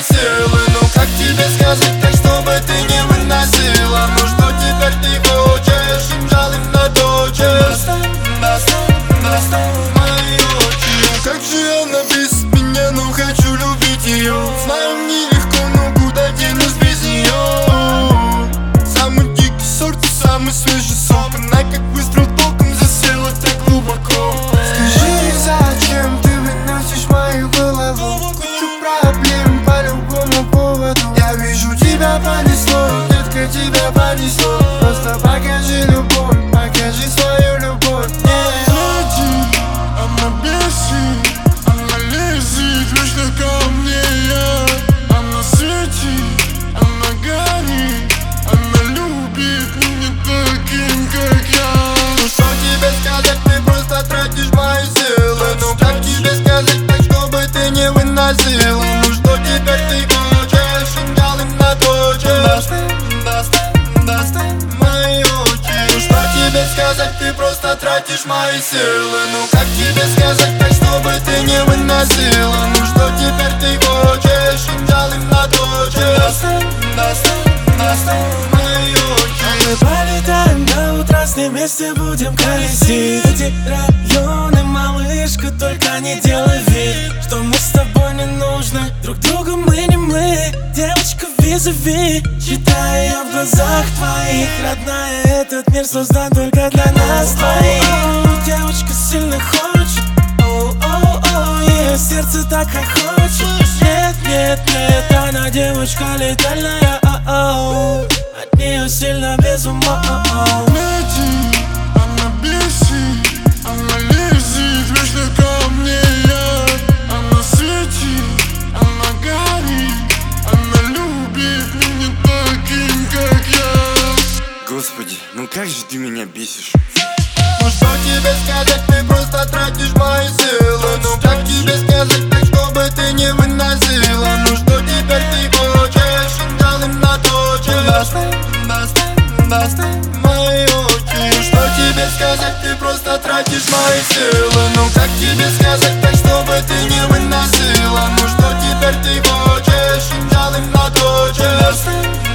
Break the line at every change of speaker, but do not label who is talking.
силы. Ну как тебе сказать так, чтобы ты не выносила? Ну что теперь ты хочешь? Кинжал им наточишь. Достань мои очи. Ну как же она без меня, ну хочу любить ее. Знаю, нелегко, но куда денусь без нее. Самый дикий сорт, самый свежий сок. Она как выстрел током засела так глубоко.
Скажи, зачем ты выносишь мою голову? Кучу проблем по любому поводу. Я вижу, тебя понесло, детка, тебя понесло. Просто покажи любовь, покажи свою любовь.
Она бесит, она лезет вечно ко мне. Она светит, она горит, она любит меня таким, как я. Ну что тебе сказать, ты просто тратишь мои силы. Ну как тебе сказать так, чтобы ты не выносила? Ну что теперь ты хочешь? Кинжал им наточишь. Достань мои очи. Ну что тебе сказать, ты просто тратишь мои силы. Ну как тебе сказать так, чтобы ты не выносила? Ну что теперь ты хочешь? Кинжал им наточишь. Достань мои очи.
Мы полетаем до утра, с ним вместе будем колесить эти районы, малышка, только не делай вид, что мы с тобой не нужны. Друг другу мы не мы, девочка визави. Читаю я в глазах твоих, родная, этот мир создан только для нас двоих. Девочка сильно хочет, ее сердце так хохочет. Нет, она девочка летальная, от нее сильно без ума.
Она бесит, она лезет вечно ко мне. Она светит, она горит, она любит меня таким, как я.
Господи, ну как же ты меня бесишь.
Ну что тебе сказать, ты просто тратишь мои силы. Ну как тебе сказать так, чтобы ты не выносила? Ну что теперь ты хочешь? Кинжал им наточишь. Достань мои очи. Ну что тебе сказать, ты просто тратишь мои силы. Ну как тебе сказать так, чтобы ты не выносила? Ну что теперь ты хочешь? Кинжал им наточишь.